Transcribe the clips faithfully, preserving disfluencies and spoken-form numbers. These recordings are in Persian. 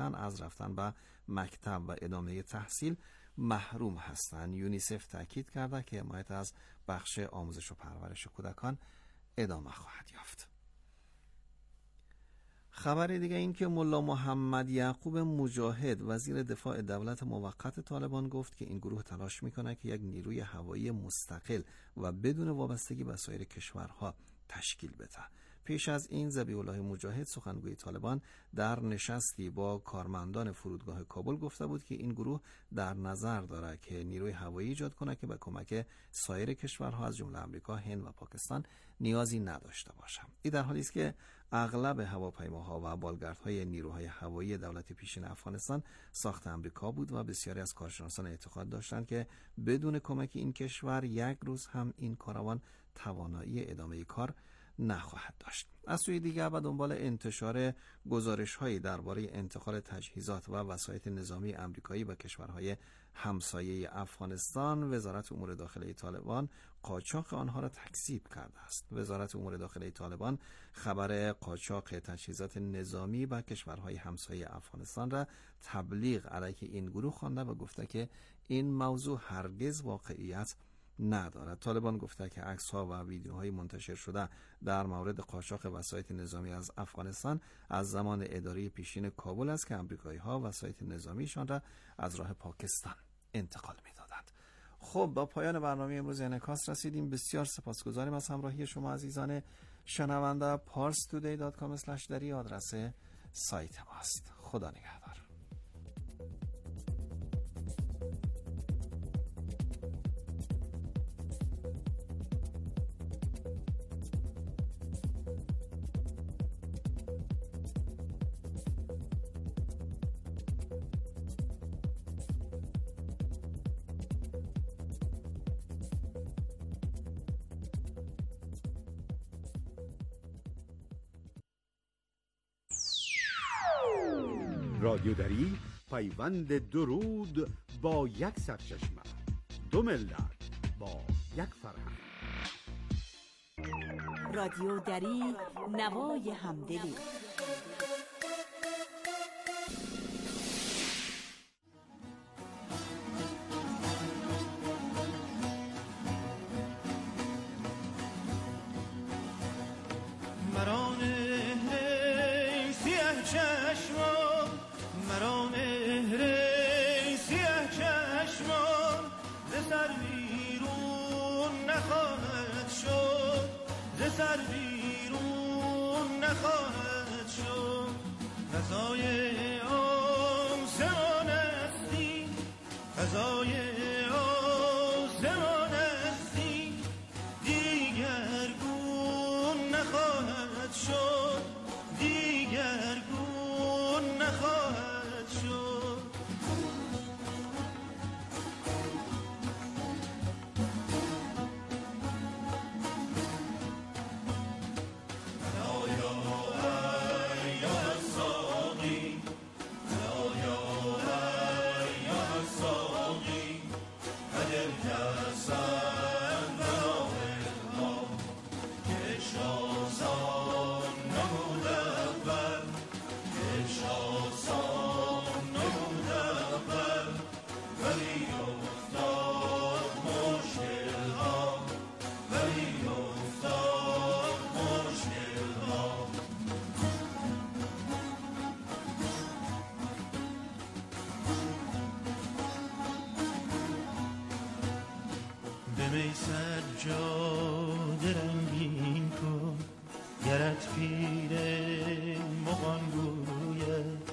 باشن از رفتن به مکتب و ادامه تحصیل محروم هستند. یونیسف تاکید کرده که حمایت از بخش آموزش و پرورش کودکان ادامه خواهد یافت. خبر دیگه این که ملا محمد یعقوب مجاهد وزیر دفاع دولت موقت طالبان گفت که این گروه تلاش میکنه که یک نیروی هوایی مستقل و بدون وابستگی به سایر کشورها تشکیل بده. پیش از این ذبیح الله مجاهد سخنگوی طالبان در نشستی با کارمندان فرودگاه کابل گفته بود که این گروه در نظر داره که نیروی هوایی ایجاد کنه که به کمک سایر کشورها از جمله آمریکا، هند و پاکستان نیازی نداشته باشه. این در حالی است که اغلب هواپیماها و بالگردهای نیروهای هوایی دولت پیشین افغانستان ساخت آمریکا بود و بسیاری از کارشناسان اعتقاد داشتند که بدون کمک این کشور یک روز هم این کاروان توانایی ادامه کار نخواهد داشت. از سوی دیگر به دنبال انتشار گزارش‌هایی درباره انتقال تجهیزات و وسایط نظامی آمریکایی به کشورهای همسایه افغانستان، وزارت امور داخلی طالبان قاچاق آنها را تکذیب کرده است. وزارت امور داخلی طالبان خبر قاچاق تجهیزات نظامی به کشورهای همسایه افغانستان را تبلیغ علیه این گروه خوانده و گفته که این موضوع هرگز واقعیت ندارد. طالبان گفته که عکس‌ها و ویدیوهای منتشر شده در مورد قاچاق وسایط نظامی از افغانستان از زمان اداره پیشین کابل است که آمریکایی‌ها وسایط نظامیشان را از راه پاکستان انتقال می‌دادند. خب با پایان برنامه امروز انعکاس رسیدیم. بسیار سپاسگزاریم از همراهی شما عزیزان شنونده. پارس تودی دات کام اسلش دری آدرس سایت ماست. خدا نگهدار. رادیو دری پیوند درود با یک سرچشمه، دو ملت با یک فرهنگ. رادیو دری نوای همدلی. مرا مهر سیاه چشمان، مرا مهر سیاه چشمان، ز سر بیرون نخواهد شد، ز سر بیرون نخواهد شد. فضای آسمان استی، فضای آسمان استی، دیگر گون نخواهد شد، دیگر گون نخواهد شد. سجاده رنگین کن گرت پیر مغان گوید،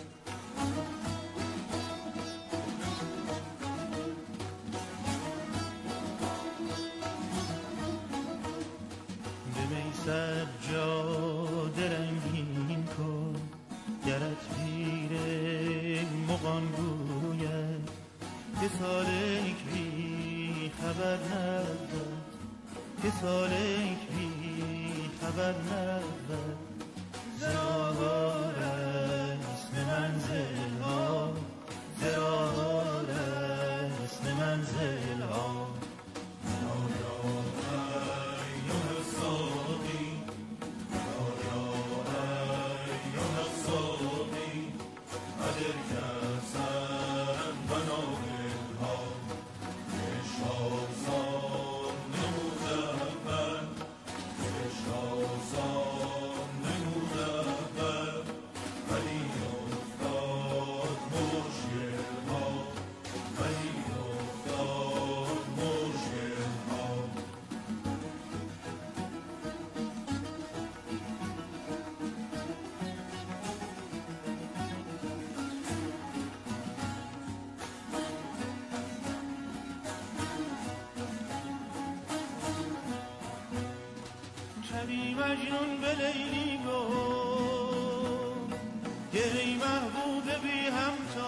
بمی سجاده رنگین کن گرت پیر مغان گوید، که سالک بی خبر نداد، که سالک بی خبر نداد، زراها رسم منزل ها، زراها رسم منزل ها. یا ایها الساقی، یا ایها الساقی، شبی مجنون به لیلی گفت گری محبوب بی همتا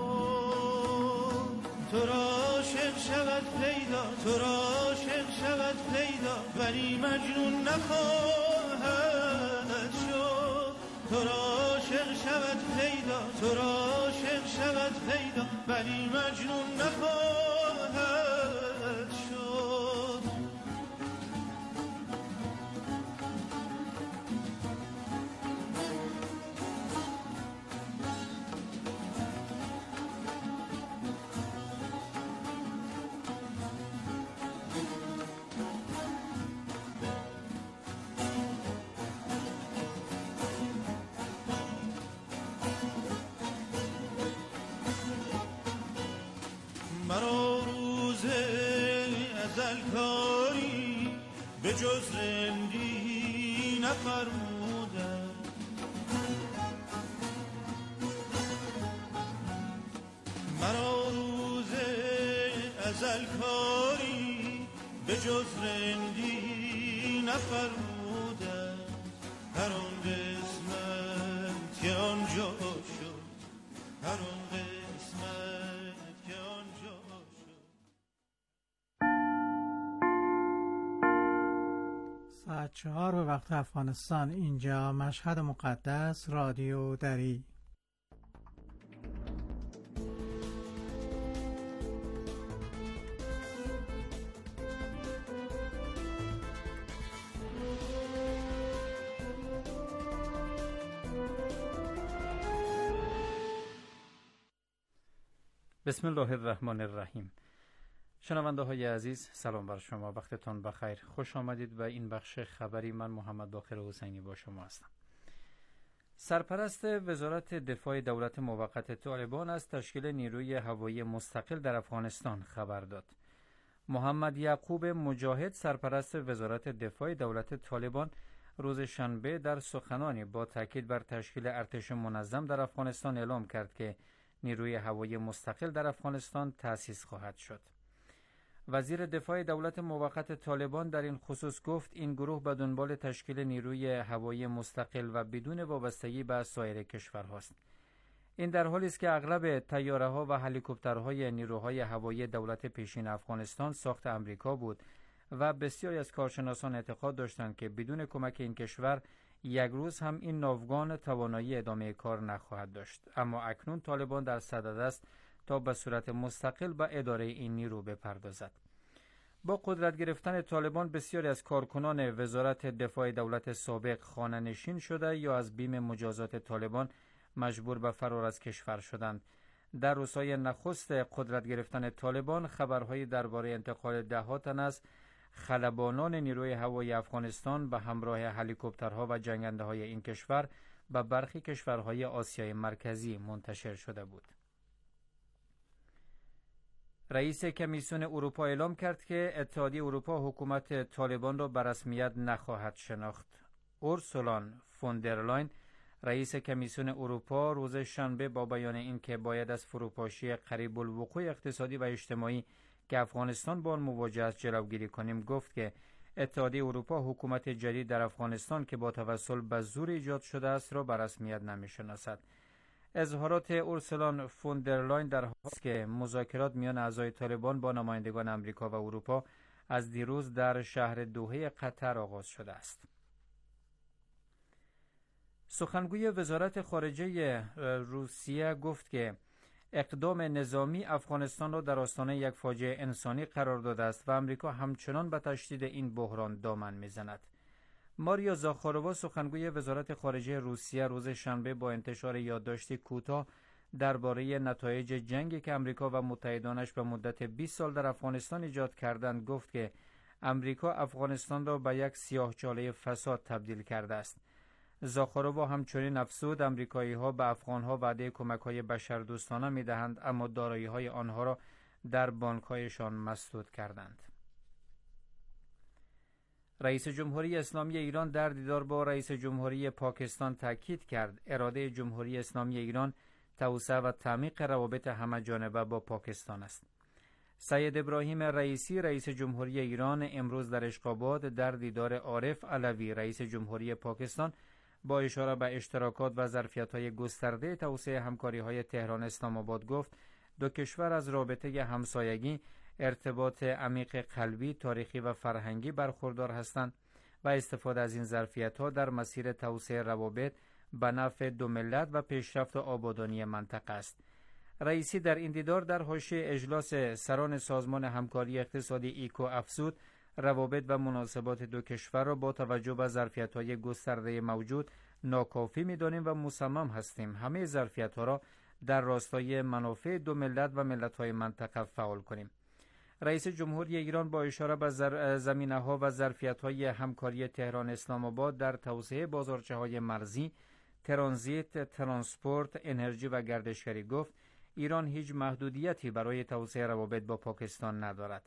تو را عاشق شود پیدا تو را عاشق شود پیدا ولی مجنون نخواهد شد تو را عاشق شود پیدا تو را عاشق شود پیدا ولی مجنون نخواهد شد. مرا روز ازل کاری به جز رندی نفرمودم مرا روز ازل کاری به جز رندی نفرمودم هر آن قسمت که آنجا شد هر آن قسمت که آنجا ساعت چهار به وقت افغانستان. اینجا مشهد مقدس، رادیو دری. بسم الله الرحمن الرحیم. شنونده های عزیز، سلام بر شما، وقتتان بخیر. خوش آمدید به این بخش خبری. من محمد باقر حسینی با شما هستم. سرپرست وزارت دفاع دولت موقت طالبان از تشکیل نیروی هوایی مستقل در افغانستان خبر داد. محمد یعقوب مجاهد، سرپرست وزارت دفاع دولت طالبان، روز شنبه در سخنانی با تاکید بر تشکیل ارتش منظم در افغانستان اعلام کرد که نیروی هوایی مستقل در افغانستان تأسیس خواهد شد. وزیر دفاع دولت موقت طالبان در این خصوص گفت این گروه به دنبال تشکیل نیروی هوایی مستقل و بدون وابستگی به سایر کشورهاست. این در حالی است که اغلب طیاره‌ها و هلیکوپترهای نیروهای هوایی دولت پیشین افغانستان ساخت امریکا بود و بسیاری از کارشناسان اعتقاد داشتند که بدون کمک این کشور یک روز هم این ناوگان توانایی ادامه کار نخواهد داشت. اما اکنون طالبان در صدد است تا به صورت مستقل به اداره این نیرو بپردازد. با قدرت گرفتن طالبان بسیاری از کارکنان وزارت دفاع دولت سابق خانه‌نشین شده یا از بیم مجازات طالبان مجبور به فرار از کشور شدند. در روزهای نخست قدرت گرفتن طالبان خبرهایی درباره انتقال ده‌ها تن از خلبانان نیروی هوایی افغانستان به همراه هلیکوپترها و جنگنده‌های این کشور به برخی کشورهای آسیای مرکزی منتشر شده بود. رئیس کمیسیون اروپا اعلام کرد که اتحادیه اروپا حکومت طالبان را به رسمیت نخواهد شناخت. اورسولا فون در لاین، رئیس کمیسیون اروپا، روز شنبه با بیان اینکه باید از فروپاشی قریب الوقوع اقتصادی و اجتماعی که افغانستان با آن مواجه است جلوگیری کنیم، گفت که اتحادیه اروپا حکومت جدید در افغانستان که با توسل به زور ایجاد شده است را به رسمیت نمی‌شناسد. اظهارات اورسولا فون در لاین در حالی است که مذاکرات میان اعضای طالبان با نمایندگان امریکا و اروپا از دیروز در شهر دوحه قطر آغاز شده است. سخنگوی وزارت خارجه روسیه گفت که اقدام نظامی افغانستان را در آستانه یک فاجعه انسانی قرار داده است و امریکا همچنان به تشدید این بحران دامن میزند. ماریا زاخاروا، سخنگوی وزارت خارجه روسیه، روز شنبه با انتشار یادداشتی کوتاه درباره نتایج جنگی که امریکا و متحدانش به مدت بیست سال در افغانستان ایجاد کردند گفت که امریکا افغانستان را به یک سیاهچاله فساد تبدیل کرده است. زاخارووا همچنین افزود امریکایی‌ها به افغان‌ها وعده کمک‌های بشردوستانه می‌دهند اما دارایی‌های آنها را در بانک‌هایشان مسدود کردند. رئیس جمهوری اسلامی ایران در دیدار با رئیس جمهوری پاکستان تاکید کرد اراده جمهوری اسلامی ایران توسعه و تعمیق روابط همه‌جانبه با پاکستان است. سید ابراهیم رئیسی رئیس جمهوری ایران امروز در اشقاباد در دیدار عارف علوی رئیس جمهوری پاکستان با اشاره به اشتراکات و ظرفیت‌های گسترده توسعه همکاری‌های تهران اسلام آباد گفت دو کشور از رابطه همسایگی، ارتباط عمیق قلبی، تاریخی و فرهنگی برخوردار هستند و استفاده از این ظرفیت‌ها در مسیر توسعه روابط به نفع دو ملت و پیشرفت و آبادانی منطقه است. رئیسی در این دیدار در حاشیه اجلاس سران سازمان همکاری اقتصادی ایکو افزود روابط و مناسبات دو کشور را با توجه به ظرفیت‌های گسترده موجود ناکافی می‌دانیم و مصمم هستیم همه ظرفیت‌ها را در راستای منافع دو ملت و ملت‌های منطقه فعال کنیم. رئیس جمهوری ایران با اشاره به زمینه‌ها و ظرفیت‌های همکاری تهران اسلام آباد در توسعه بازارچه‌های مرزی، ترانزیت، ترانسپورت، انرژی و گردشگری گفت ایران هیچ محدودیتی برای توسعه روابط با پاکستان ندارد.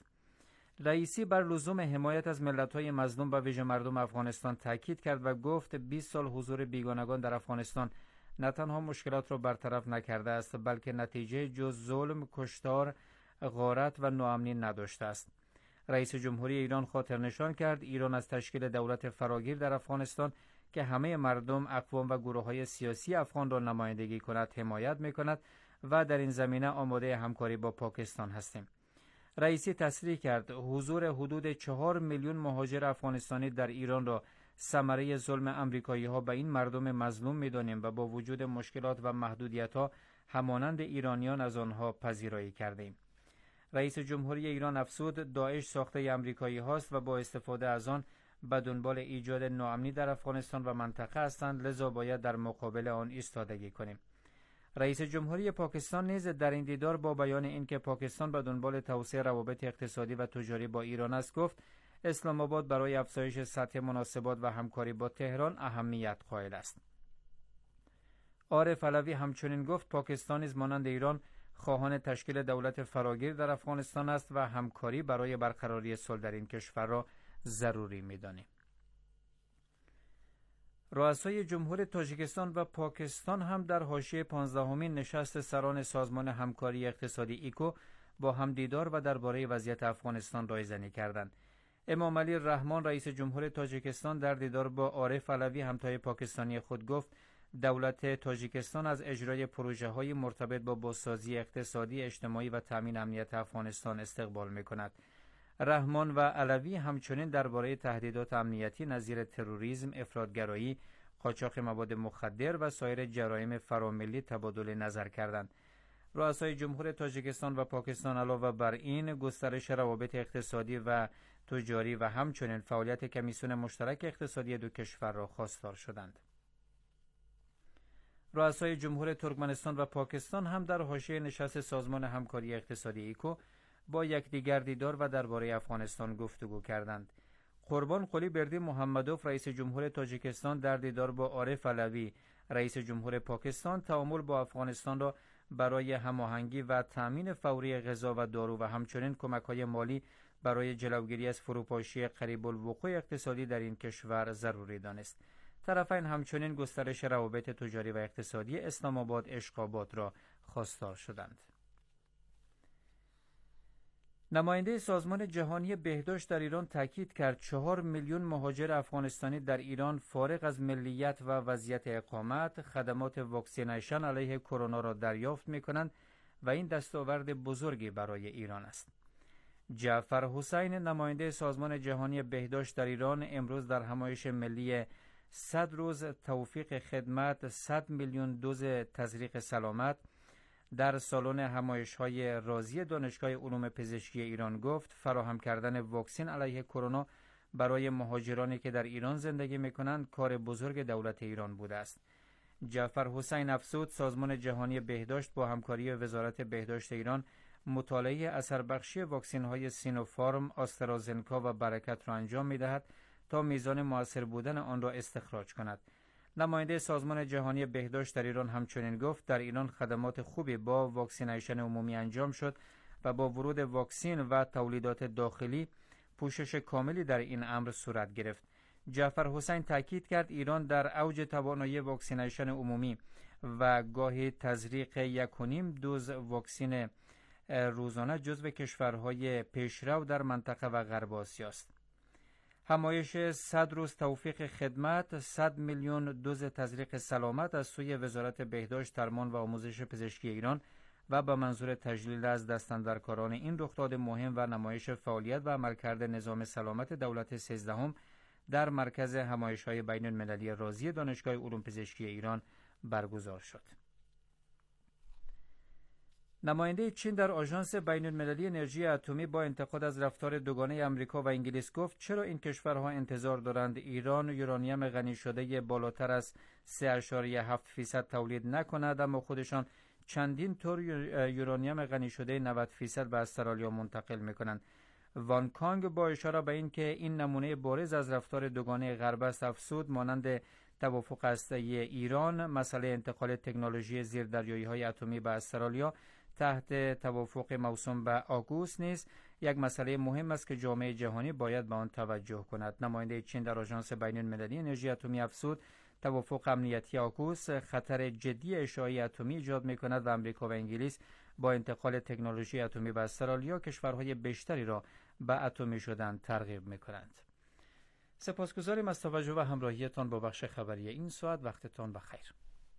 رئیسی بر لزوم حمایت از ملت‌های مظلوم و ویژه مردم افغانستان تاکید کرد و گفت بیست سال حضور بیگانگان در افغانستان نه تنها مشکلات را برطرف نکرده است بلکه نتیجه جز ظلم، کشتار، غارت و ناامنی نداشته است. رئیس جمهوری ایران خاطر نشان کرد ایران از تشکیل دولت فراگیر در افغانستان که همه مردم، اقوام و گروه‌های سیاسی افغان را نمایندگی کند حمایت می‌کند و در این زمینه آماده همکاری با پاکستان هستیم. رئیسی تصریح کرد حضور حدود چهار میلیون مهاجر افغانستانی در ایران را ثمره ظلم امریکایی‌ها به این مردم مظلوم می‌دانیم و با وجود مشکلات و محدودیت‌ها همانند ایرانیان از آنها پذیرایی کردیم. رئیس جمهوری ایران افزود داعش ساخته امریکایی هاست و با استفاده از آن به دنبال ایجاد ناامنی در افغانستان و منطقه هستند، لذا باید در مقابل آن ایستادگی کنیم. رئیس جمهوری پاکستان نیز در این دیدار با بیان اینکه پاکستان به دنبال توسعه روابط اقتصادی و تجاری با ایران است گفت اسلام آباد برای افزایش سطح مناسبات و همکاری با تهران اهمیت قائل است. عارف علوی همچنین گفت پاکستان نیز مانند ایران خواهان تشکیل دولت فراگیر در افغانستان است و همکاری برای برقراری صلح در این کشور را ضروری می‌دانیم. رؤسای جمهور تاجیکستان و پاکستان هم در حاشیه پانزدهمین نشست سران سازمان همکاری اقتصادی ایکو با هم دیدار و درباره وضعیت افغانستان رایزنی کردند. امام علی رحمان رئیس جمهور تاجیکستان در دیدار با عارف علوی همتای پاکستانی خود گفت دولت تاجیکستان از اجرای پروژه‌های مرتبط با بازسازی اقتصادی، اجتماعی و تامین امنیت افغانستان استقبال می‌کند. رحمان و علوی همچنین درباره تهدیدات امنیتی نظیر تروریسم، افراطگرایی، قاچاق مواد مخدر و سایر جرایم فراملی تبادل نظر کردند. رؤسای جمهور تاجیکستان و پاکستان علاوه بر این گسترش روابط اقتصادی و تجاری و همچنین فعالیت کمیسیون مشترک اقتصادی دو کشور را خواستار شدند. رؤسای جمهور ترکمنستان و پاکستان هم در حاشیه نشست سازمان همکاری اقتصادی ایکو با یکدیگر دیدار و درباره افغانستان گفتگو کردند. قربان قلی بردی محمدوف رئیس جمهور تاجیکستان در دیدار با عارف علوی رئیس جمهور پاکستان تعامل با افغانستان را برای هماهنگی و تامین فوری غذا و دارو و همچنین کمک‌های مالی برای جلوگیری از فروپاشی قریب الوقوع اقتصادی در این کشور ضروری دانست. طرفین همچنین گسترش روابط تجاری و اقتصادی اسلام آباد اشقاباد را خواستار شدند. نماینده سازمان جهانی بهداشت در ایران تاکید کرد چهار میلیون مهاجر افغانستانی در ایران فارغ از ملیت و وضعیت اقامت خدمات واکسینیشن علیه کرونا را دریافت می‌کنند و این دستاورد بزرگی برای ایران است. جعفر حسین نماینده سازمان جهانی بهداشت در ایران امروز در همایش ملی صد روز توفیق خدمت صد میلیون دوز تزریق سلامت در سالن همایش‌های رازی دانشگاه علوم پزشکی ایران گفت فراهم کردن واکسن علیه کرونا برای مهاجرانی که در ایران زندگی می‌کنند کار بزرگ دولت ایران بوده است. جعفر حسین افزود سازمان جهانی بهداشت با همکاری وزارت بهداشت ایران مطالعه اثر بخشی واکسن های سینوفارم، آسترازنکا و برکت را انجام می دهد تا میزان مؤثر بودن آن را استخراج کند. نماینده سازمان جهانی بهداشت در ایران همچنین گفت در ایران خدمات خوبی با واکسینیشن عمومی انجام شد و با ورود واکسن و تولیدات داخلی پوشش کاملی در این امر صورت گرفت. جعفر حسین تاکید کرد ایران در اوج توانایی واکسینیشن عمومی و گاهی تزریق یک و نیم دوز واکسن روزانه جزو کشورهای پیشرو در منطقه و غرب آسیا است. همایش صد روز توفیق خدمت صد میلیون دوز تزریق سلامت از سوی وزارت بهداشت، درمان و آموزش پزشکی ایران و به منظور تجلیل از دستاندرکاران این رخداد مهم و نمایش فعالیت و عملکرد نظام سلامت دولت سیزدهم در مرکز همایش‌های بین‌المللی رازی دانشگاه علوم پزشکی ایران برگزار شد. نماینده چین در آژانس بین‌المللی انرژی اتمی با انتقاد از رفتار دوگانه آمریکا و انگلیس گفت چرا این کشورها انتظار دارند ایران یورانیم غنی شده بالاتر از سه اشاریه هفت فیصد تولید نکند اما خودشان چندین تور یورانیم غنی شده نود فیصد به استرالیا منتقل می‌کنند. وان کانگ با اشاره به این که این نمونه بارز از رفتار دوگانه غرب است افزود مانند توافق هسته‌ای ایران مسئله انتقال تکنولوژی زیردریایی‌های اتمی به استرالیا تحت توافق موسوم به آگوست نیز یک مسئله مهم است که جامعه جهانی باید به آن توجه کند. نماینده چین در آژانس بین‌المللی انرژی اتمی افزود توافق امنیتی آگوست خطر جدی اشعاعی اتمی ایجاد می‌کند و آمریکا و انگلیس با انتقال تکنولوژی اتمی به استرالیا کشورهای بیشتری را به اتمی شدن ترغیب می‌کنند. سپاسگزاریم از توجه و همراهیتان با بخش خبری این ساعت. وقتتان بخیر.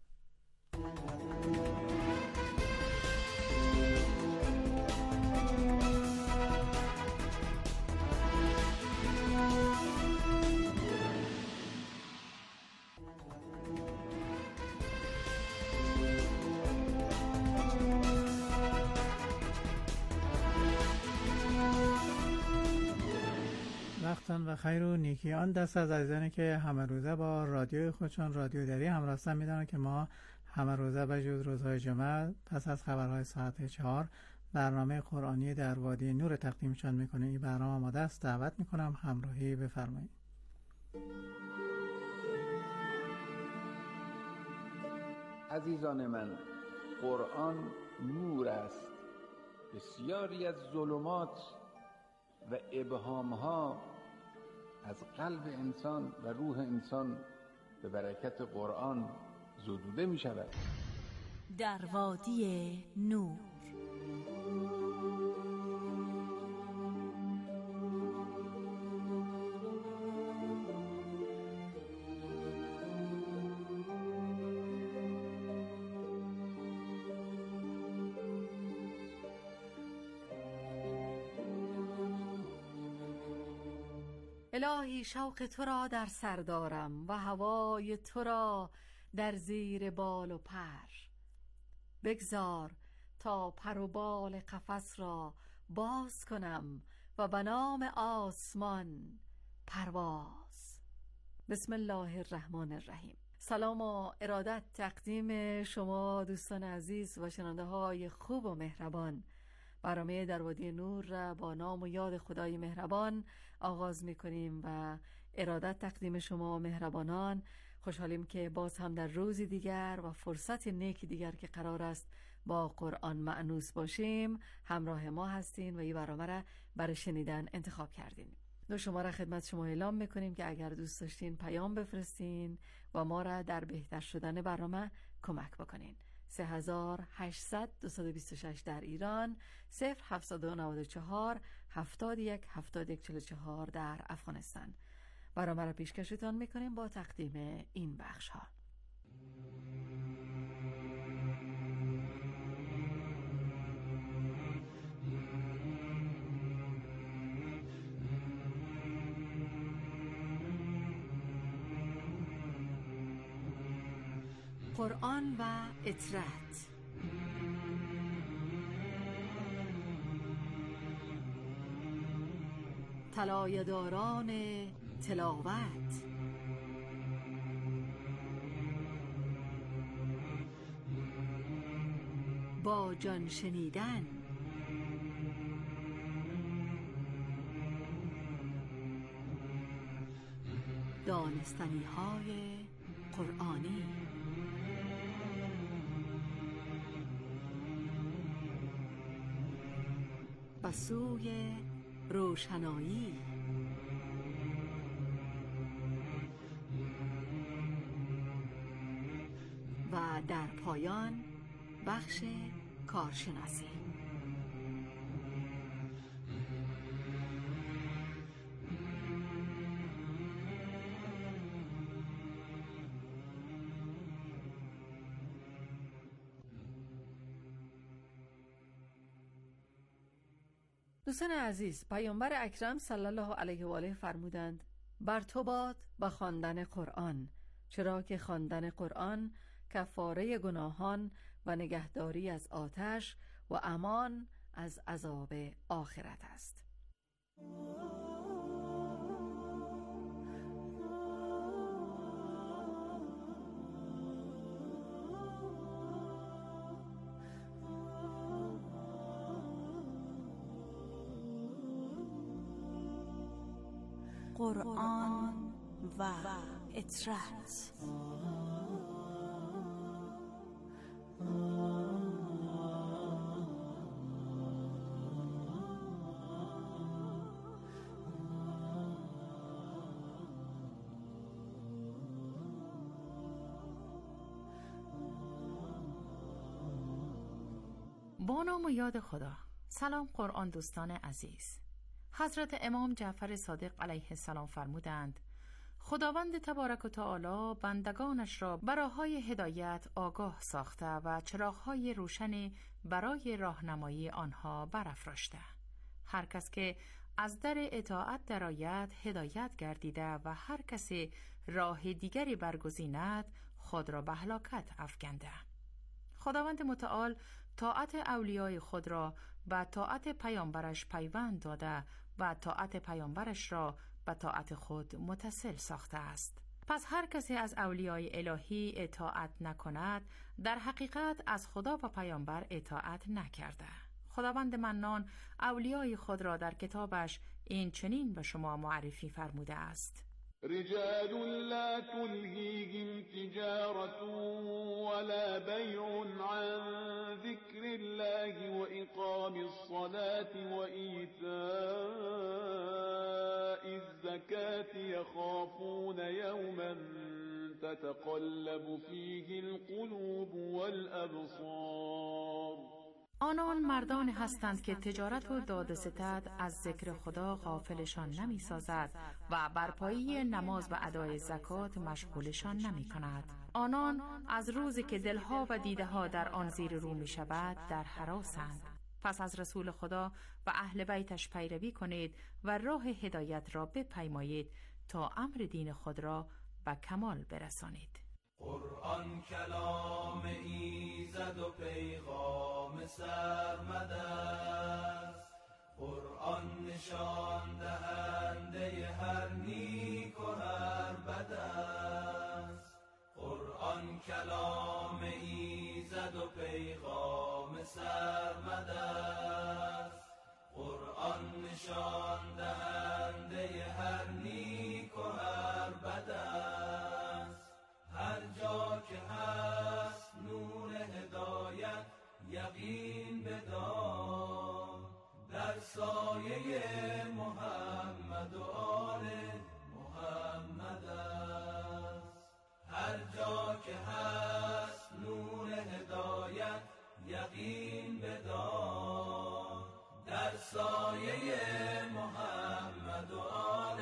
وقتان و خیر و نیکی. آن دست از عزیزانی که همه روزه با رادیوی خودشان رادیو دری همراه هستند می‌دانند که ما همه روزه به جز روزهای جمعه پس از خبرهای ساعت چهار برنامه قرآنی در وادی نور تقدیمشان می‌کنیم. این برنامه آماده است. دعوت می‌کنم همراهی بفرمایید. عزیزان من، قرآن نور است. بسیاری از ظلمات و ابهام‌ها از قلب انسان و روح انسان به برکت قرآن زدوده می شود. در وادی نور الهی شوق تو را در سر دارم و هوای تو را در زیر بال و پر. بگذار تا پر و بال قفس را باز کنم و به نام آسمان پرواز. بسم الله الرحمن الرحیم. سلام و ارادت تقدیم شما دوستان عزیز و شنونده های خوب و مهربان. برنامه در وادی نور را با نام و یاد خدای مهربان آغاز می کنیم و ارادت تقدیم شما مهربانان. خوشحالیم که باز هم در روزی دیگر و فرصت نیک دیگر که قرار است با قرآن مأنوس باشیم همراه ما هستین و این برنامه را برای شنیدن انتخاب کردین. دو شماره خدمت شما اعلام میکنیم که اگر دوست داشتین پیام بفرستین و ما را در بهتر شدن برنامه کمک بکنین. سه هزار و هشتصد دویست و بیست و شش در ایران، صفر هفتصد و نود و چهار هفتاد و یک هفتاد و یک چهل و چهار در افغانستان. برنامه را پیشکشتان میکنیم با تقدیم این بخش ها. قرآن و اطرت. طلایه‌داران تلاوت. با جان شنیدن. دانستنی های قرآنی. و سوی روشنایی. و در پایان بخش کارشناسی. دوستان عزیز، پیامبر اکرم صلی الله علیه و آله فرمودند بر تو باد به خواندن قرآن، چرا که خواندن قرآن کفاره گناهان و نگهداری از آتش و امان از عذاب آخرت است. قرآن و اطرت. با نام و یاد خدا. سلام قرآن دوستان عزیز. حضرت امام جعفر صادق علیه السلام فرمودند خداوند تبارک و تعالی بندگانش را به راه‌های هدایت آگاه ساخته و چراغ‌های روشن برای راهنمایی آنها برافراشته. هر کس که از در اطاعت درآید هدایت گردیده و هر کسی راه دیگری برگزیند خود را به هلاکت افکنده. خداوند متعال طاعت اولیای خود را به طاعت پیامبرش پیوند داده و طاعت پیامبرش را به طاعت خود متصل ساخته است. پس هر کسی از اولیای الهی اطاعت نکند در حقیقت از خدا و پیامبر اطاعت نکرده. خداوند منان اولیای خود را در کتابش این چنین به شما معرفی فرموده است: رجال لا تلهيهم تجارة ولا بيع عن ذكر الله وإقام الصلاة وإيتاء الزكاة يخافون يوما تتقلب فيه القلوب والأبصار. آنان مردان هستند که تجارت و داد و ستد از ذکر خدا غافلشان نمی سازد و برپایی نماز و ادای زکات مشغولشان نمی کند. آنان از روزی که دلها و دیده ها در آن زیر رو می شود در هراسند. پس از رسول خدا و اهل بیتش پیروی کنید و راه هدایت را بپیمایید تا امر دین خود را به کمال برسانید. قرآن کلام ایزد و پیغام سرمد است. قرآن نشان دهنده هر نیک و هر بد است. قرآن کلام ایزد و پیغام سرمد است. قرآن نشان دهنده هر نیک و هر بد است. هر جا که هست نور هدایت یقین بدار، در سایه محمد و آل محمد است. هر جا که هست نور هدایت یقین بدار، در سایه محمد و آل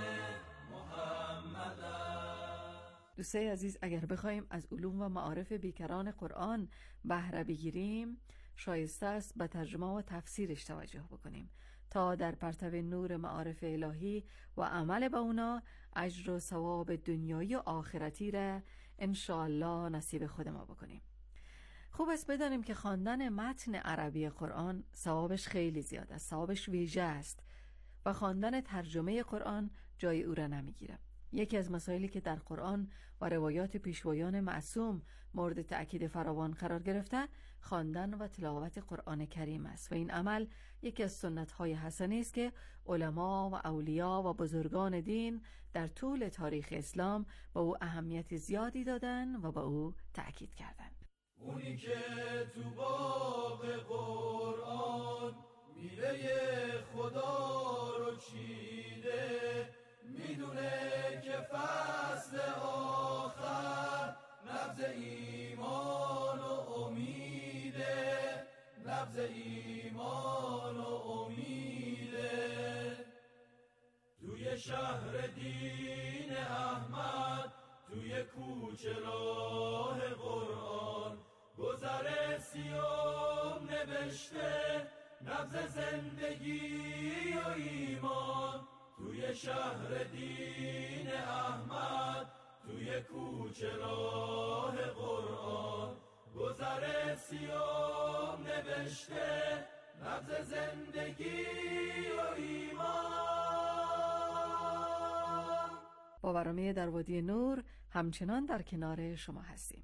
محمد است. دوستای عزیز، اگر بخوایم از علوم و معارف بیکران قرآن بهره بگیریم شایسته است به ترجمه و تفسیرش توجه بکنیم تا در پرتو نور معارف الهی و عمل به اونا اجر و ثواب دنیایی و آخرتی را انشاءالله نصیب خود ما بکنیم. خوب است بدانیم که خواندن متن عربی قرآن ثوابش خیلی زیاد است، ثوابش ویژه است و خواندن ترجمه قرآن جای او را نمیگیره. یکی از مسائلی که در قرآن و روایات پیشوایان معصوم مورد تأکید فراوان قرار گرفته خواندن و تلاوت قرآن کریم است و این عمل یکی از سنت‌های حسنه است که علما و اولیا و بزرگان دین در طول تاریخ اسلام به او اهمیت زیادی دادن و به او تأکید کردند. اونی که تو باغ قرآن میوه خدا رو چیده، میدونه که فصل آخر نبض ایمان و امیده، نبض ایمان و امیده. توی شهر دین احمد، توی کوچه راه قرآن، گذر سیام نوشته نبض زندگی و ایمان. توی شهر دین احمد، توی کوچه راه قرآن، گذر سیام نوشته نبض زندگی و ایمان. با برنامه در وادی نور همچنان در کنار شما هستیم.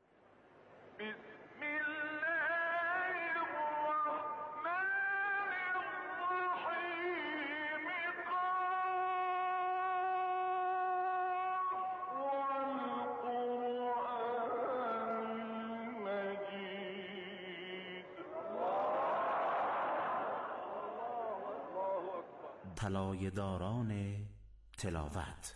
طلایه داران تلاوت.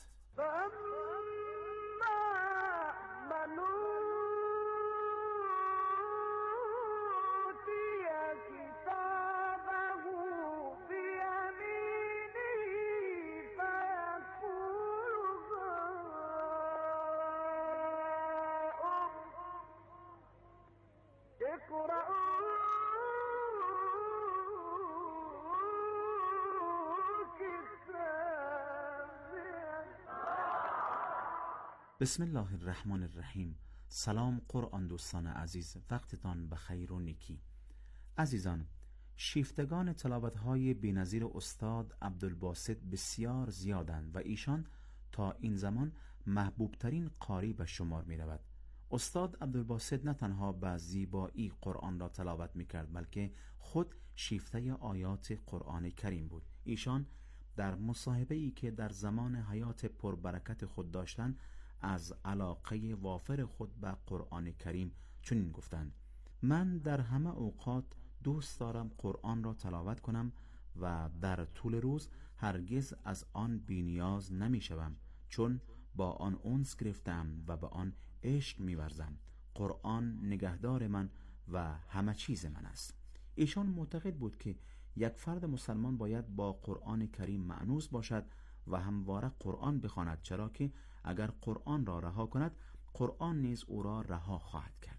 بسم الله الرحمن الرحیم. سلام قرآن دوستان عزیز، وقتتان بخیر و نیکی. عزیزان، شیفتگان تلاوت‌های بی‌نظیر استاد عبدالباسط بسیار زیادند و ایشان تا این زمان محبوبترین قاری به شمار می رود. استاد عبدالباسط نه تنها به زیبایی قرآن را تلاوت می کرد، بلکه خود شیفته آیات قرآن کریم بود. ایشان در مصاحبه‌ای که در زمان حیات پربرکت خود داشتند، از علاقه وافر خود به قرآن کریم چنین گفتند: من در همه اوقات دوست دارم قرآن را تلاوت کنم و در طول روز هرگز از آن بی‌نیاز نمی شوم، چون با آن انس گرفتم و به آن عشق می ورزم. قرآن نگهدار من و همه چیز من است. ایشان معتقد بود که یک فرد مسلمان باید با قرآن کریم مأنوس باشد و همواره قرآن بخواند، چرا که اگر قرآن را رها کند، قرآن نیز او را رها خواهد کرد.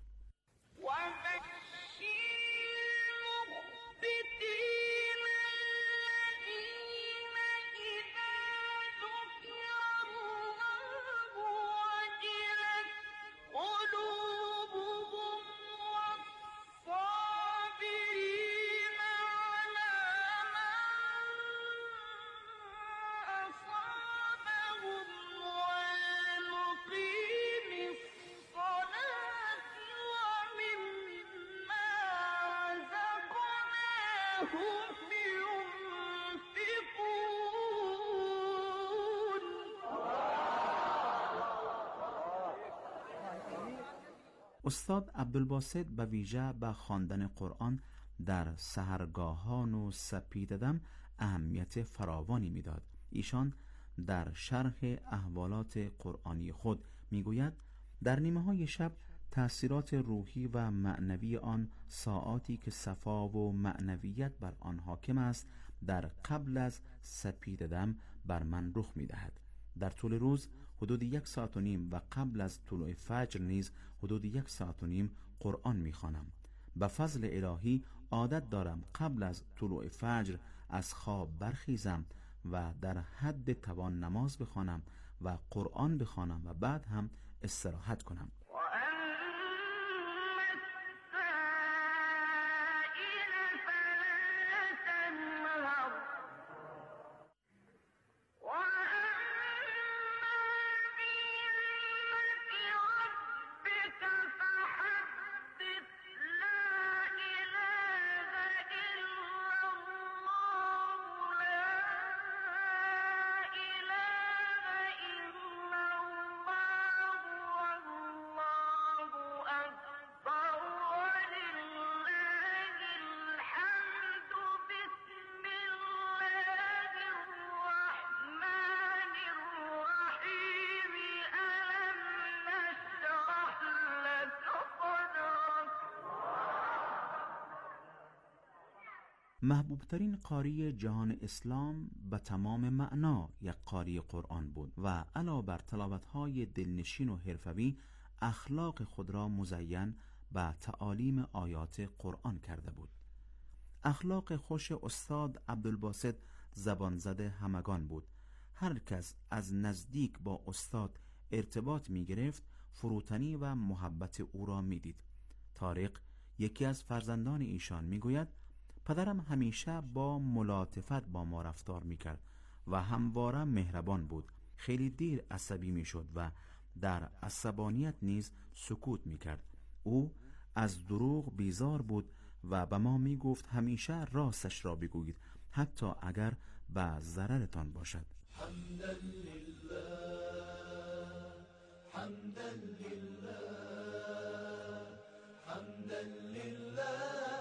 استاد عبدالباسط به ویژه به خواندن قرآن در سحرگاهان و سپیددم اهمیت فراوانی میداد. ایشان در شرح احوالات قرآنی خود میگوید: در نیمه های شب تأثیرات روحی و معنوی آن ساعاتی که صفا و معنویت بر آن حاکم است، در قبل از سپیددم بر من رخ میدهد. در طول روز حدود یک ساعت و نیم و قبل از طلوع فجر نیز حدود یک ساعت و نیم قرآن میخوانم. به فضل الهی عادت دارم قبل از طلوع فجر از خواب برخیزم و در حد توان نماز بخوانم و قرآن بخوانم و بعد هم استراحت کنم. محبوبترین قاری جهان اسلام به تمام معنا یک قاری قرآن بود و علاوه بر تلاوت‌های دلنشین و حرفوی، اخلاق خود را مزین به تعالیم آیات قرآن کرده بود. اخلاق خوش استاد عبدالباسط زبان زده همگان بود. هر کس از نزدیک با استاد ارتباط می گرفت، فروتنی و محبت او را می دید. طارق، یکی از فرزندان ایشان، می گوید پدرم همیشه با ملاطفت با ما رفتار می کرد و همواره مهربان بود. خیلی دیر عصبی می شد و در عصبانیت نیز سکوت می کرد. او از دروغ بیزار بود و به ما می گفت همیشه راستش را بگویید، حتی اگر به ضررتان باشد. حمدا لله حمدا لله حمدا لله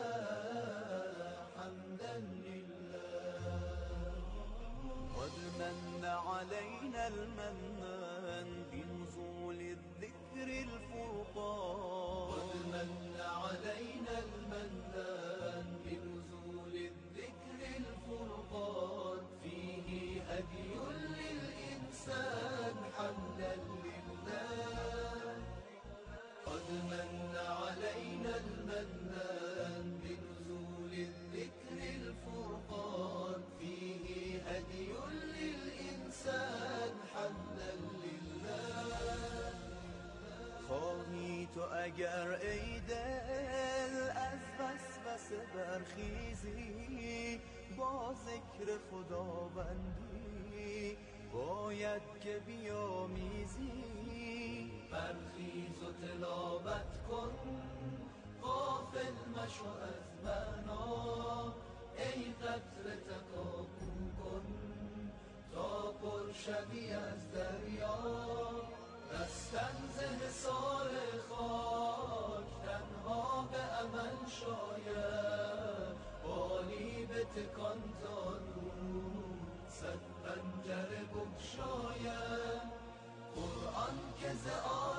حمدا لله قد من علينا المنان بنزول الذكر الفرقان قد من علينا المنان بنزول الذكر الفرقان فيه هدي للإنسان حمدا لله قد من علينا المنان بنزول الذكر الفرقان فيه هدي للإنسان حمدا لله خواهی تو اگر ای دل از وسوسه برخیزی، با ذکر خداوندی باید که بیامیزی. برخیز و تلاوت کن، غافل مشو از معنا، ای قطره تکاپو کن تا پر شوی از دریا. رستن ز حصار خاک تنها به عمل شاید، بالی به تکان تا نور صد پنجره بگشاید. قرآن که ز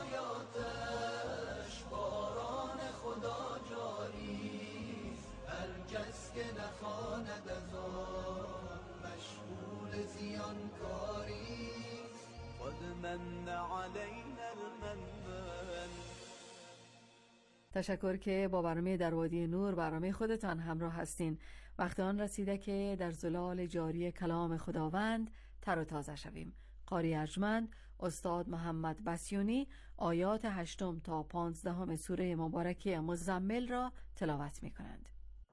آیاتش باران خدا جاریست، هر کس که نخواند از آن مشغول زیانکاریست. قد من علينا المنان. تشکر که با برنامه در وادی نور، برنامه خودتان همراه هستین. وقت آن رسیده که در زلال جاری کلام خداوند تر و تازه شویم. قاری ارجمند استاد محمد بسیونی آیات هشتم تا پانزدهم سوره مبارکه مزمل را تلاوت می کنند.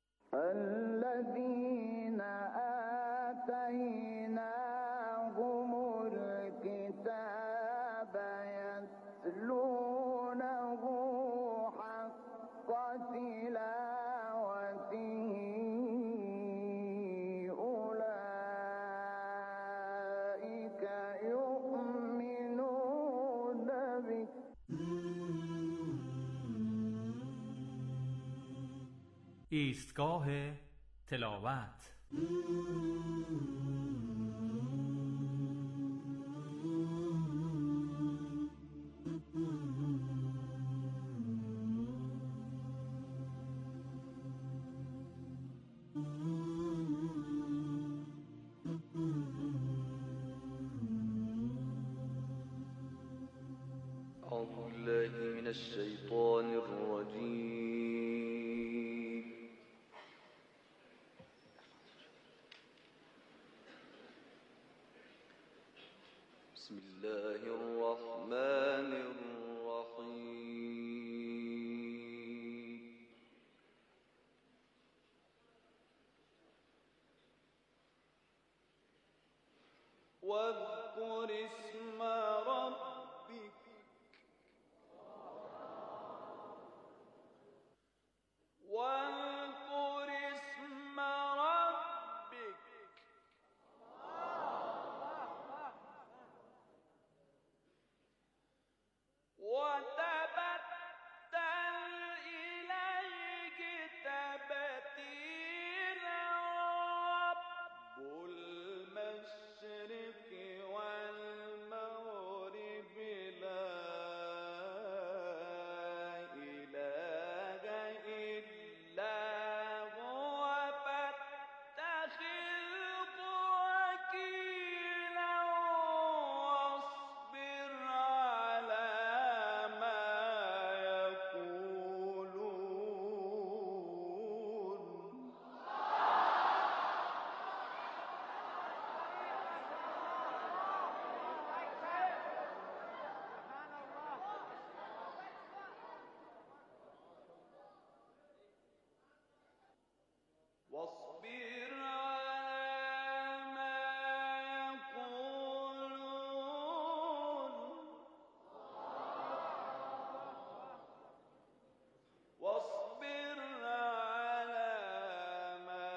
الذين آتيناهم الكتاب يتلونه حق تلاوته أولئك يؤمنون به. ایستگاه تلاوت. أعوذ بالله من الشيطان الرجيم. بسم الله الرحمن الرحيم. واذكر اسم ربك واذكر اسم ربك وتبتل إليه تبتيلا. رب المشرق والمغرب واصبر على ما يقولون واصبر على ما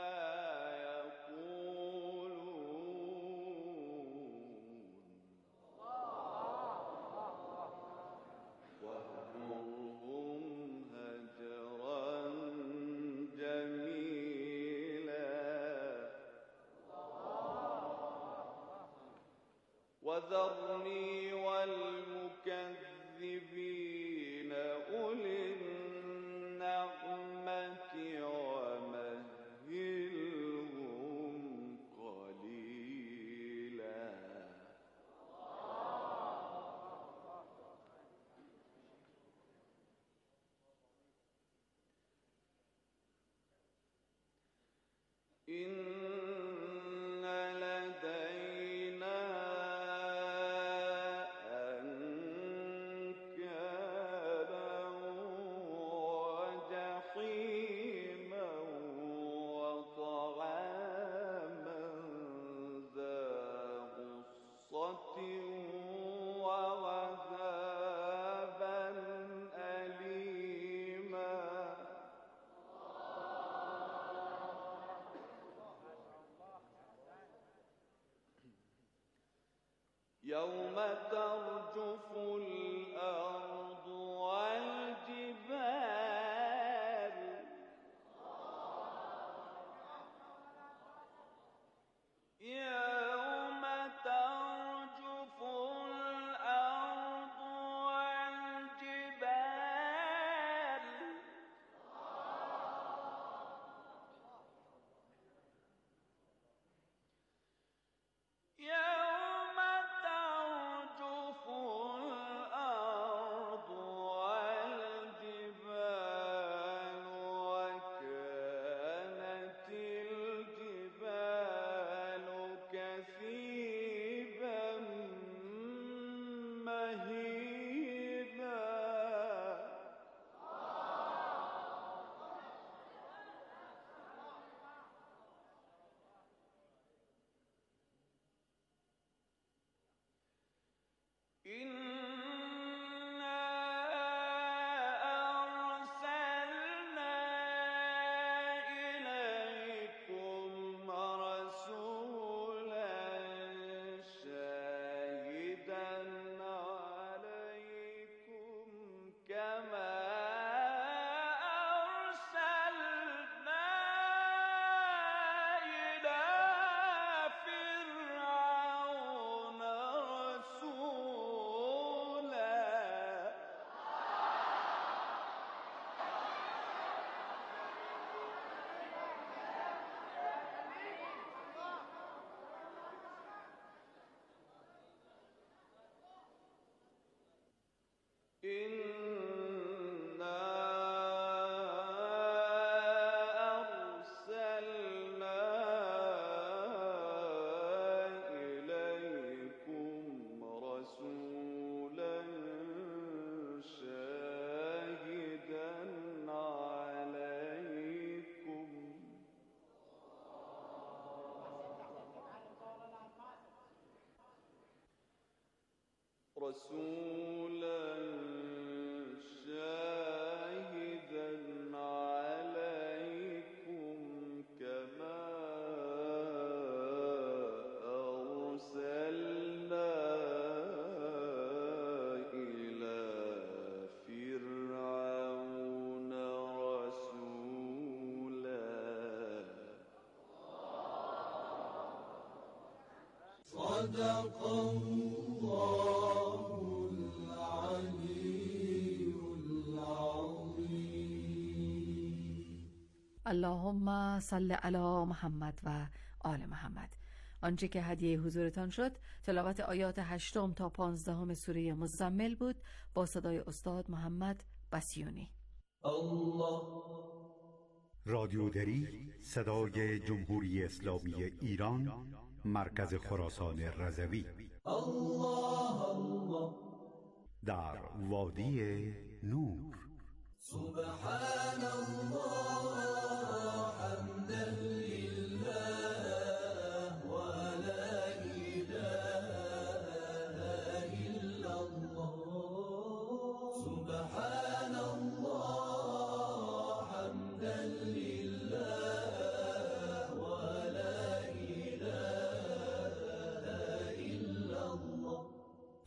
يقولون واهجرهم هجرا جميلا وذرني والمكذبين أولي النعمة ومهلهم قليلا إن لدينا أنكالا وجحيما وطعاما ذا غصة وعذابا أليما يوم ترجف الأرض والجبال يوم ترجف الأرض والجبال يوم ترجف الأرض والجبال وكانت الجبال كثيبا مهيلا إنا أرسلنا إليكم رسولا شاهدا عليكم كما أرسلنا إلى فرعون رسولا إنا أرسلنا إليكم رسولا شاهدا عليكم رسولا شاهدا عليكم كما أرسلنا إلى فرعون رسولا صدق الله العلي العظيم. اللهم صل علی محمد و آل محمد. آنچه که هدیه حضورتان شد تلاوت آیات هشتم تا پانزدهم سوره مزمل بود با صدای استاد محمد بسیونی. الله رادیودری صدای جمهوری اسلامی ایران، مرکز خراسان رضوی. الله الله در وادی نور. سبحان الله حمدا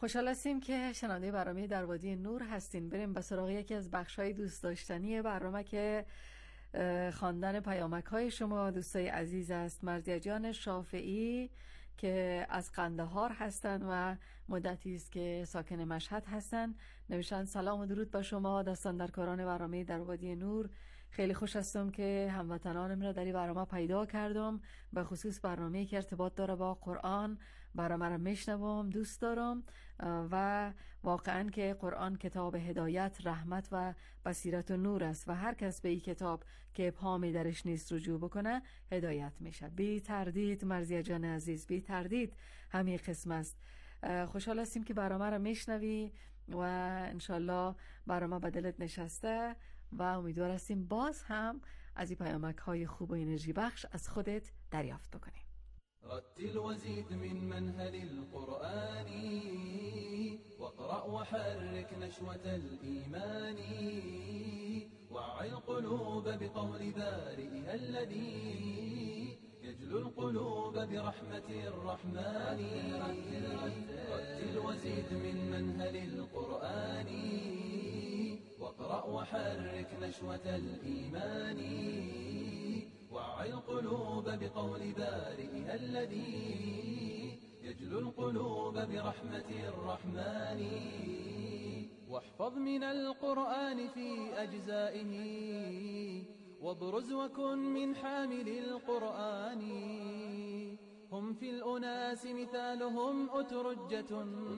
خوشحال هستیم که شنونده برنامه در وادی نور هستین. بریم به سراغ یکی از بخش‌های دوست داشتنی برنامه که خواندن پیامک‌های شما دوستای عزیز است. مرضیه جان شافعی که از قندهار هستند و مدتی است که ساکن مشهد هستند نوشتن سلام و درود به شما دستان در کاران برنامه در وادی نور. خیلی خوش هستم که هموطنانم را در این برنامه پیدا کردم، به خصوص برنامه‌ای که ارتباط داره با قرآن. برنامه را میشنوم، دوست دارم و واقعا که قرآن کتاب هدایت، رحمت و بصیرت و نور است و هر کس به این کتاب که ابهامی درش نیست رجوع بکنه هدایت میشه. بی تردید مرضیه جان عزیز، بی تردید همین قسم است. خوشحال هستیم که برنامه را میشنوی و انشالله برنامه به دلت نشسته و امیدوار هستیم باز هم از این پیامک های خوب و انرژی بخش از خودت دریافت بکنیم. رتل وزيد من منهل القرآن واقرأ وحرك نشوة الإيمان وعي القلوب بقول بارئها الذي يجلو القلوب برحمة الرحمن. رتل وزيد من منهل القرآن واقرأ وحرك نشوة الإيمان وعي القلوب بقول بارئها الذي يجلو القلوب برحمة الرحمن. واحفظ من القرآن في أجزائه وابرز وكن من حامل القرآن. هم في الأناس مثالهم أترجة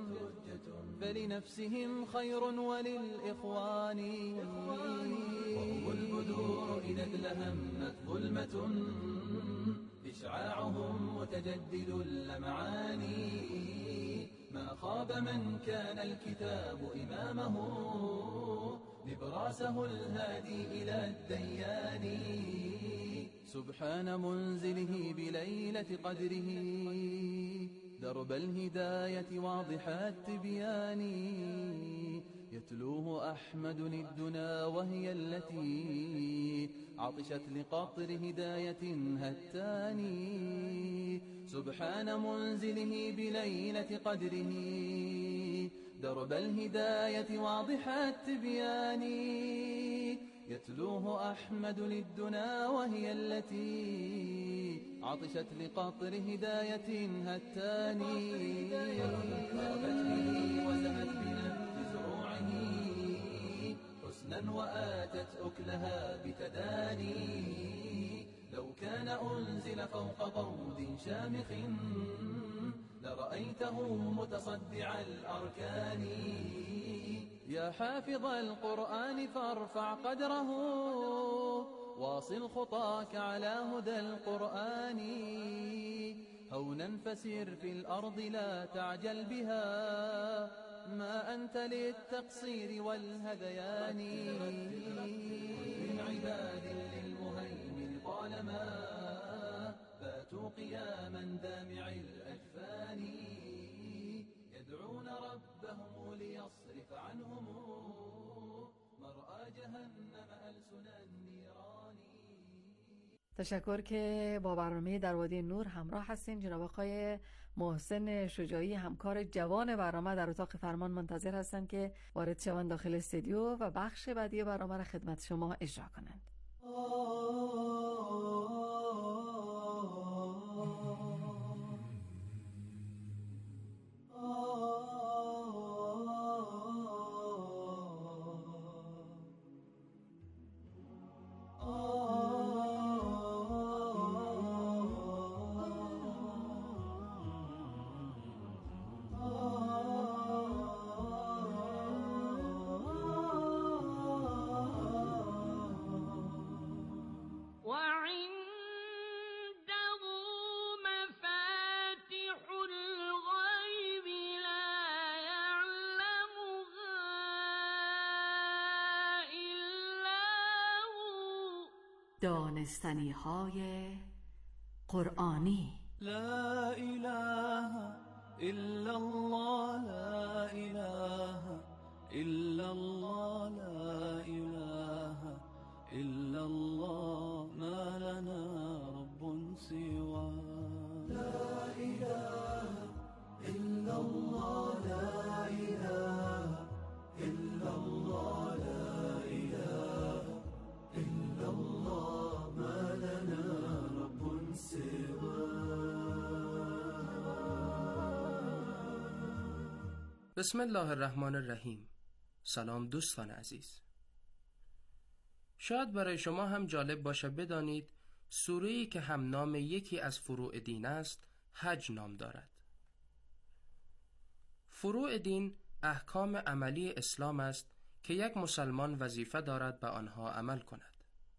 فلنفسهم خير وللإخوان. وهم البدور إذا ادلهمت ظلمة إشعاعهم متجدد اللمعان. ما خاب من كان الكتاب إمامه نبراسه الهادي إلى الديان. سبحان منزله بليلة قدره درب الهداية واضح التبيان. يتلوه أحمد الدنا وهي التي عطشت لقطر هداية هتاني. سبحان منزله بليلة قدره درب الهداية واضح التبيان. يتلوه أحمد للدنا وهي التي عطشت لقطر هداية هتاني. غابت به وزمت بنبت زروعه حسنا وآتت أكلها بتداني. لو كان أنزل فوق طود شامخ لرأيته متصدع الأركان. يا حافظ القرآن فارفع قدره واصل خطاك على هدى القرآن. هونا فسير في الأرض لا تعجل بها ما أنت للتقصير والهذيان. من عباد للمهيمن طالما باتوا قياما دامع الأجفان. يدعون ربهم ليصرف عنهم مرأى جهنم ألسن النيران. تشکر که با برنامه در وادی نور همراه هستین. جناب آقای محسن شجاعی همکار جوان برنامه در اتاق فرمان منتظر هستند که وارد شوند داخل استودیو و بخش بعدی برنامه را خدمت شما اجرا کنند. دانستنی های قرآنی. لا اله الا الله لا اله الا الله لا اله الا الله ما لنا رب سواه. لا اله الا الله لا بسم الله الرحمن الرحیم. سلام دوستان عزیز. شاید برای شما هم جالب باشه بدانید سوره‌ای که هم نام یکی از فروع دین است حج نام دارد. فروع دین احکام عملی اسلام است که یک مسلمان وظیفه دارد به آنها عمل کند.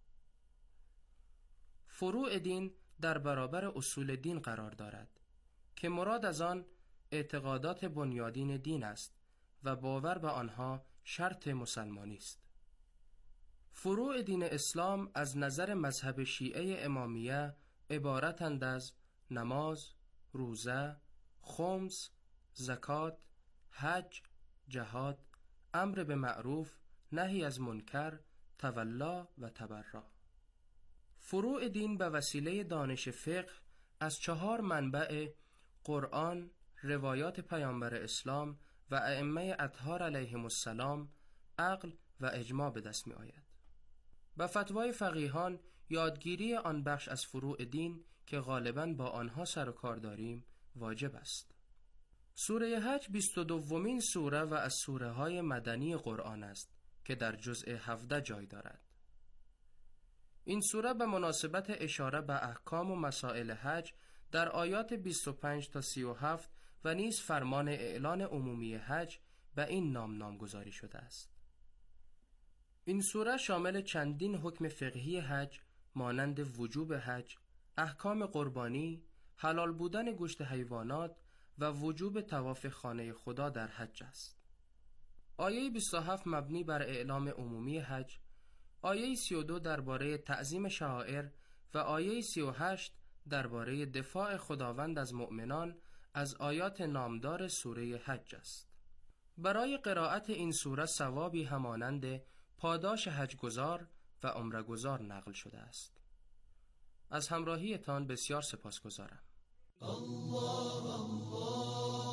فروع دین در برابر اصول دین قرار دارد که مراد از آن اعتقادات بنیادین دین است و باور به آنها شرط مسلمانی است. فروع دین اسلام از نظر مذهب شیعه امامیه عبارتند از نماز، روزه، خمس، زکات، حج، جهاد، امر به معروف، نهی از منکر، تولا و تبرع. فروع دین به وسیله دانش فقه از چهار منبع قرآن، روایات پیامبر اسلام و ائمه اطهار علیهم السلام، عقل و اجماع به دست می آید. به فتوای فقیهان یادگیری آن بخش از فروع دین که غالباً با آنها سر و کار داریم واجب است. سوره حج بیست و دومین سوره و از سوره های مدنی قرآن است که در جزء هفده جای دارد. این سوره به مناسبت اشاره به احکام و مسائل حج در آیات بیست و پنج تا سی و هفت و نیز فرمان اعلان عمومی حج به این نام نامگذاری شده است. این سوره شامل چندین حکم فقهی حج مانند وجوب حج، احکام قربانی، حلال بودن گوشت حیوانات و وجوب طواف خانه خدا در حج است. آیه بیست و هفت مبنی بر اعلام عمومی حج، آیه سی و دو درباره تعظیم شعائر و آیه سی و هشت درباره دفاع خداوند از مؤمنان از آیات نامدار سوره حج است. برای قرائت این سوره ثوابی همانند پاداش حجگزار و عمره‌گزار نقل شده است. از همراهیتان بسیار سپاسگزارم. الله الله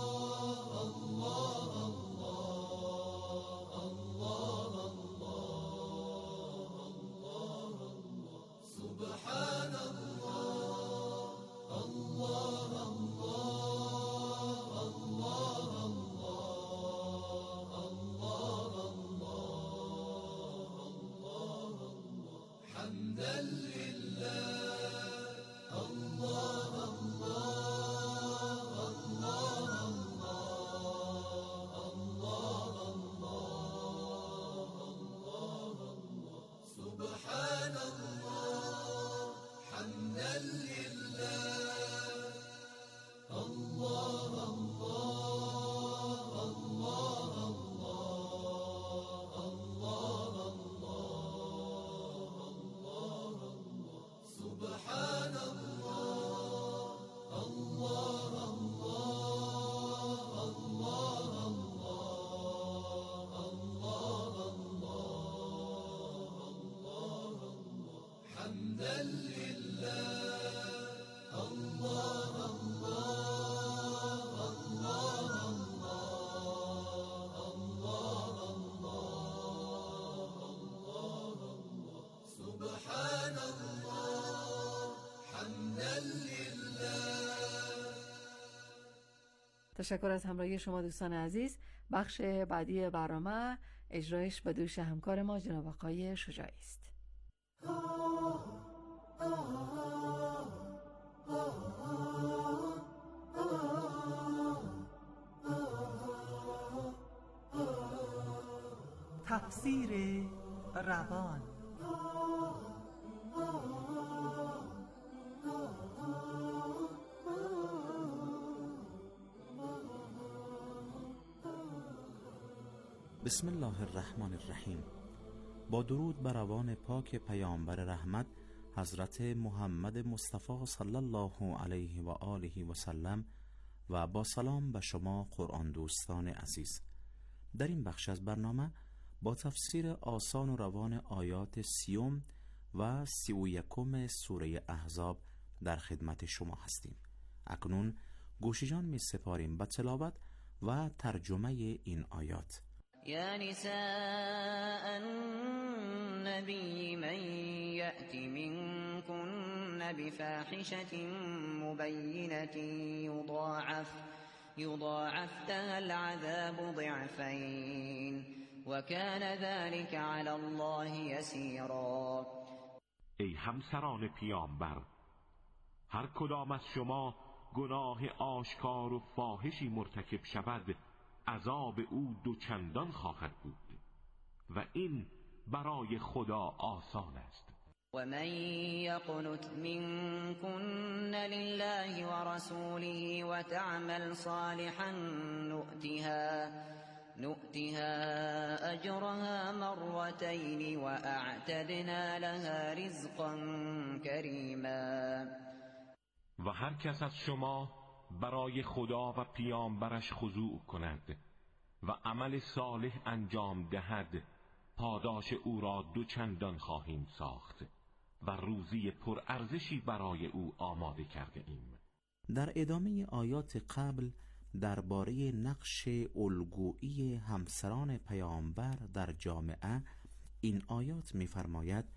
الله الله الله الله سبحان الله الله الله الله الله حمدا لله الله تشکر از همراهی شما دوستان عزیز. بخش بعدی برنامه اجرایش به دوش همکار ما جناب آقای شجاعی است. تفسیر روان. بسم الله الرحمن الرحیم. با درود بر روان پاک پیامبر رحمت حضرت محمد مصطفی صلی الله علیه و آله و سلم و با سلام به شما قرآن دوستان عزیز. در این بخش از برنامه با تفسیر آسان و روان آیات سیوم و سی و یکم سوره احزاب در خدمت شما هستیم. اکنون گوش جان می سپاریم به تلاوت و ترجمه این آیات. یا نساء النبی من یأت منکن بفاحشة مبینة یضاعف يضاعف لها العذاب ضعفين وكان ذلك على الله يسيرا. ای همسران پیامبر، هر کدام از شما گناه آشکار و فاحشی مرتکب شود، عذاب او دوچندان خواهد بود و این برای خدا آسان است. ومن يقنت منكن لله ورسوله وتعمل صالحا نؤتها نؤتها أجرها مرتين وأعتدنا لها رزقا كريما. و هر کس از شما برای خدا و پیامبرش خضوع کند و عمل صالح انجام دهد، پاداش او را دو چندان خواهیم ساخت و روزی پرارزشی برای او آماده کرده ایم. در ادامه آیات قبل درباره نقش الگویی همسران پیامبر در جامعه این آیات می‌فرماید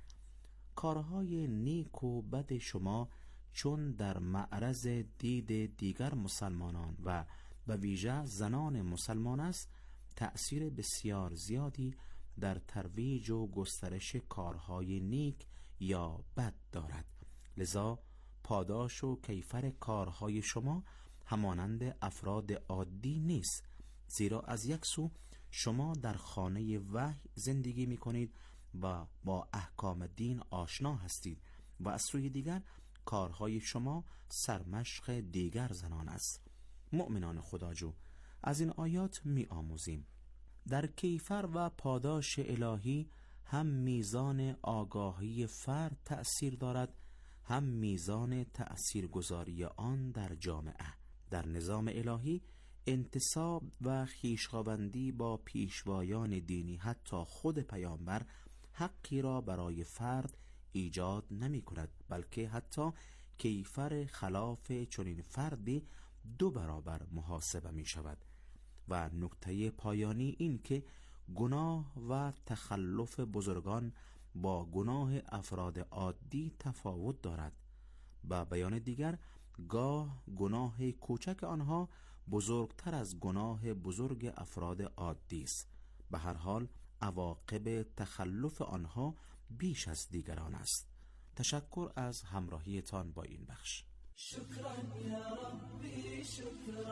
کارهای نیک و بد شما چون در معرض دید دیگر مسلمانان و به ویژه زنان مسلمان است، تأثیر بسیار زیادی در ترویج و گسترش کارهای نیک یا بد دارد. لذا پاداش و کیفر کارهای شما همانند افراد عادی نیست، زیرا از یک سو شما در خانه وحی زندگی می کنید و با احکام دین آشنا هستید و از سوی دیگر کارهای شما سرمشق دیگر زنان است. مؤمنان خداجو، از این آیات می آموزیم در کیفر و پاداش الهی هم میزان آگاهی فرد تأثیر دارد، هم میزان تأثیرگذاری آن در جامعه. در نظام الهی انتصاب و خویشاوندی با پیشوایان دینی، حتی خود پیامبر، حقی را برای فرد ایجاد نمی کند، بلکه حتی کیفر خلاف چنین فردی دو برابر محاسبه می شود. و نکته پایانی این که گناه و تخلف بزرگان با گناه افراد عادی تفاوت دارد. با بیان دیگر، گاه گناه کوچک آنها بزرگتر از گناه بزرگ افراد عادی است. به هر حال عواقب تخلف آنها بیش از دیگران است. تشکر از همراهیتان با این بخش. شكرا يا ربي شكرا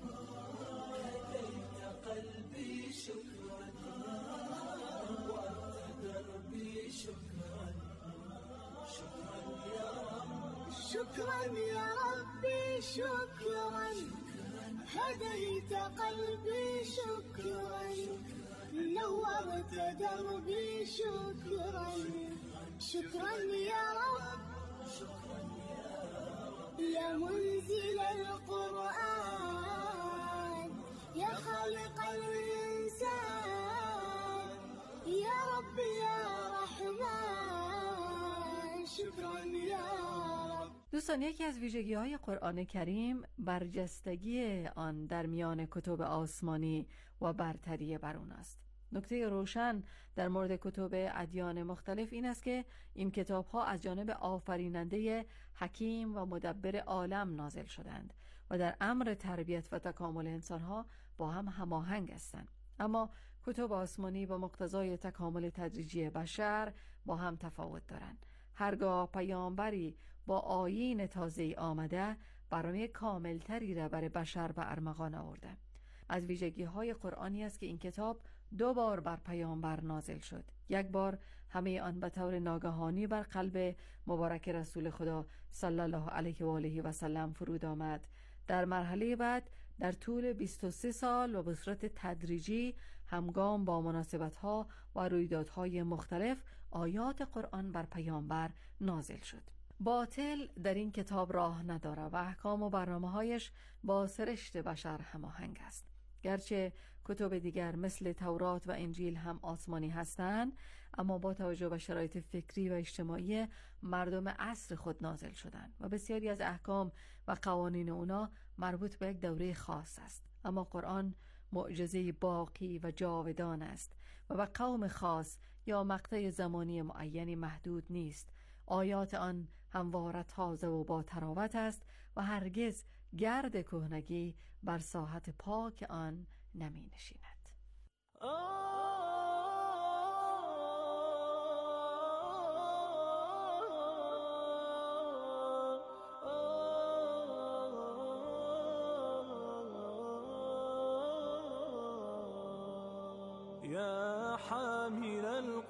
هديت قلبي شكرا وأنت دربي شكرا شكرا يا رب شكرا يا ربي شكرا هديت قلبي شكرا نورت دربي شكرا شكرا يا رب يا منزل القرآن يا خالق الإنسان يا رب يا رحمن شكرا يا رب. دوستان، یکی از ویژگی‌های قرآن کریم برجستگی آن در میان کتب آسمانی و برتری بر اون است. نکته روشن در مورد کتب ادیان مختلف این است که این کتاب‌ها از جانب آفریننده حکیم و مدبر عالم نازل شدند و در امر تربیت و تکامل انسان‌ها با هم هماهنگ هستند. اما کتب آسمانی با مقتضای تکامل تدریجی بشر با هم تفاوت دارند. هرگاه پیامبری با آیین تازه‌ای آمده، برنامه کاملتری را برای بشر به ارمغان آورده. از ویژگی‌های قرآنی است که این کتاب دو بار بر پیامبر نازل شد. یک بار همه آن به طور ناگهانی بر قلب مبارک رسول خدا صلی الله علیه و آله و سلم فرود آمد. در مرحله بعد در طول بیست و سه سال و به صورت تدریجی همگام با مناسبت‌ها و رویدادهای مختلف آیات قرآن بر پیامبر نازل شد. باطل در این کتاب راه نداره و احکام و برنامه‌هایش با سرشت بشر هماهنگ است. گرچه کتب دیگر مثل تورات و انجیل هم آسمانی هستند، اما با توجه به شرایط فکری و اجتماعی مردم عصر خود نازل شدند و بسیاری از احکام و قوانین اونا مربوط به یک دوره خاص است. اما قرآن معجزه باقی و جاودان است و به قوم خاص یا مقطع زمانی معینی محدود نیست. آیات آن همواره تازه و با تراوت است و هرگز گرد کهنگی بر ساحت پاک آن نمی نشیند. يا حامل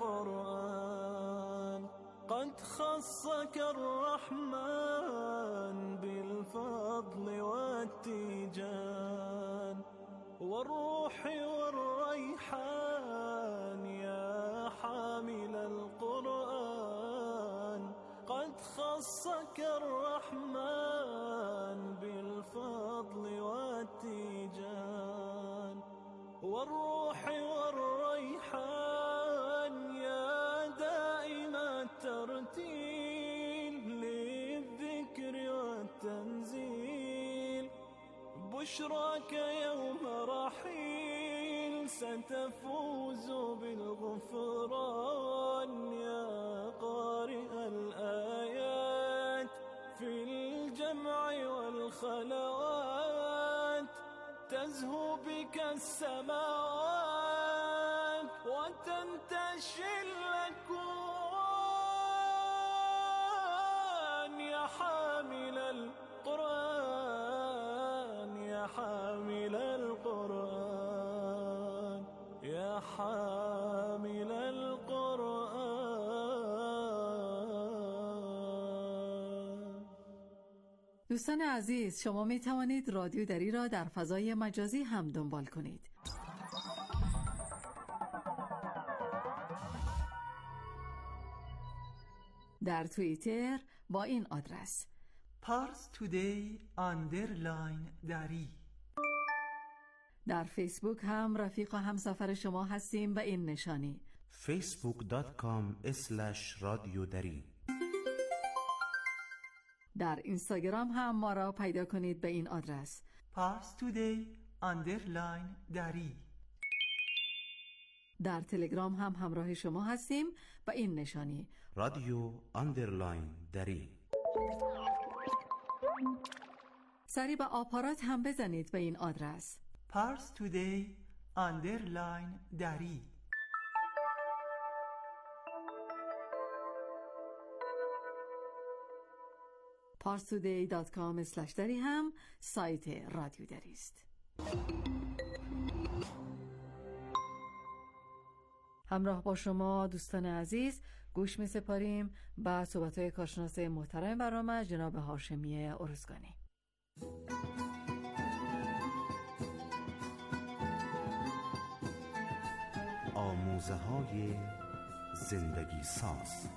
القرآن قد خصك الرحمن بالفضل والتيجان والروح والريحان. يا حامل القرآن قد خصك الرحمن بالفضل والتيجان والروح والريحان. يا دائم الترتيل للذكر والتنزيل بشراك يوم رحيل ستفوز بالغفران. يا قارئ الآيات في الجمع والخلوات تزهو بك السماوات وتنتشي الأكوان. يا حامل القرآن يا حامل القرآن يا حامل القرآن. دوستان عزیز، شما می توانید رادیو دری را در فضای مجازی هم دنبال کنید. در توییتر با این آدرس پارس تودی اندرلاین دری. در فیسبوک هم رفیق و همسفر شما هستیم به این نشانی فیسبوک دات کام اسلش رادیو دری. در اینستاگرام هم ما را پیدا کنید به این آدرس پارس تودی اندرلاین دری. در تلگرام هم همراه شما هستیم به این نشانی رادیو اندرلاین دری. سری به آپارات هم بزنید به این آدرس پارس تودی اندرلاین دری. پارس تودی دات کام اسلش دری هم سایت رادیو دری است. همراه با شما دوستان عزیز گوش می سپاریم به صحبت‌های کارشناس محترم برنامه جناب هاشمی ارزگانی. آموزه های زندگی ساز.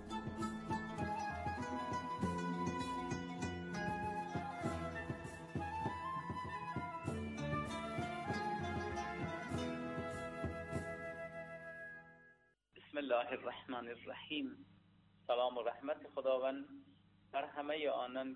بسم الله الرحمن الرحیم. سلام و رحمت خداوند بر همه آنان